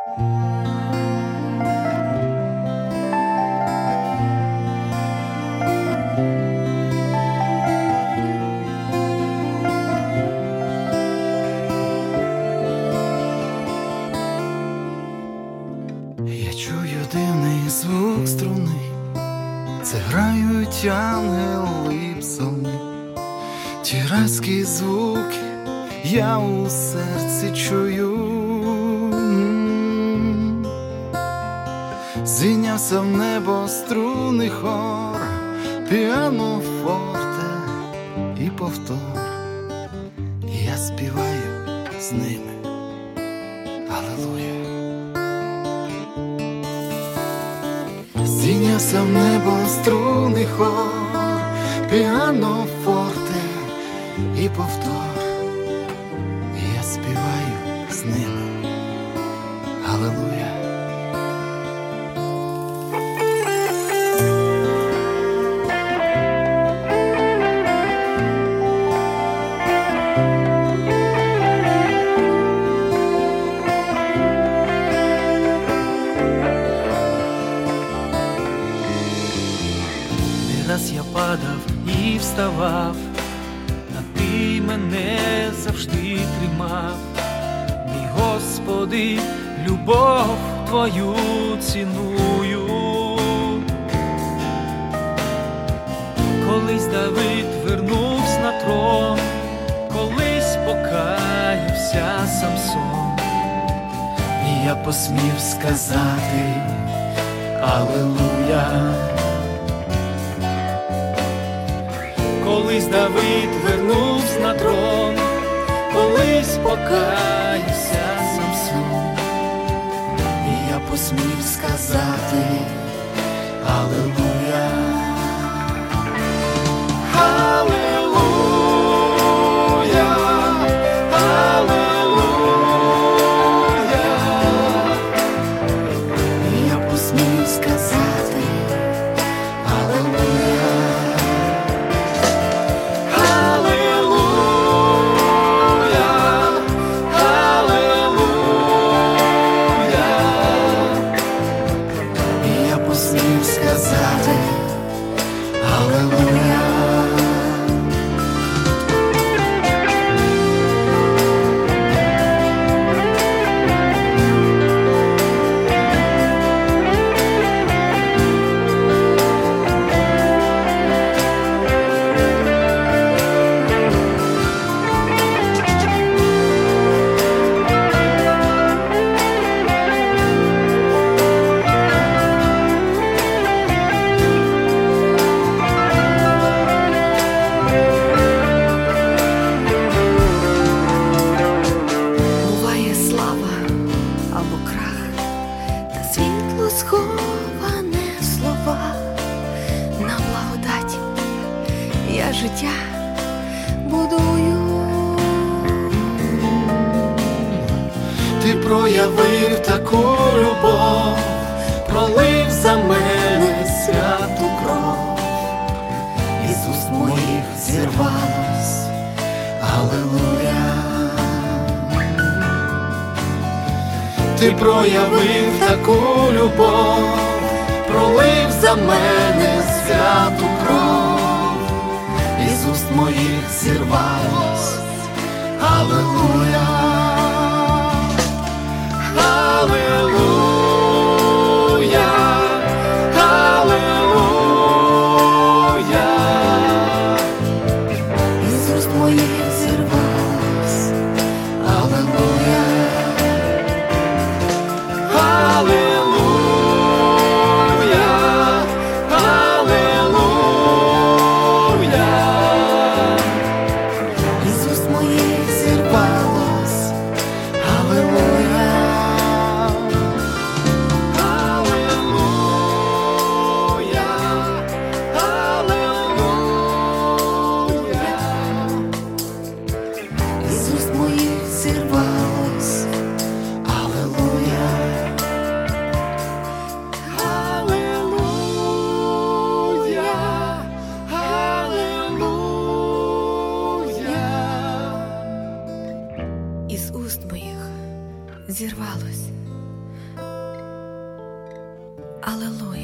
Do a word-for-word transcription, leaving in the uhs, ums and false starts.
Я чую дивний звук струни, це грають ангели псалми. Ті райські звуки я у серці чую. Зійнявся в небо струнний хор, піано форте і повтор. І я співаю з ними Алілуя. Зійнявся в небо струнний хор, піано форте і повтор. І я співаю з ними Алілуя. Раз я падав і вставав, а ти мене завжди тримав. Мій Господи, любов Твою ціную. Колись Давид вернувся на трон, колись покаявся Самсон, І я посмів сказати Алілуя. колись Давид вернувся на трон, колись покаявся Самсон, І я посмів сказати Алілуя. Алілуя, алілуя. І я посмів сказати Алілуя. Сказати Алілуя. Сховане слова на благодаті я життя будую. Ти проявив таку любов, пролив за мене святу кров. Із уст моїх зірвалось Алілуя. Ти проявив таку любов, пролив за мене святу кров. Із уст моїх зірвалось Алілуя. Алілуя, алілуя. Із уст моїх зірвалось Алілуя. Із уст моїх зірвалось Алелуя.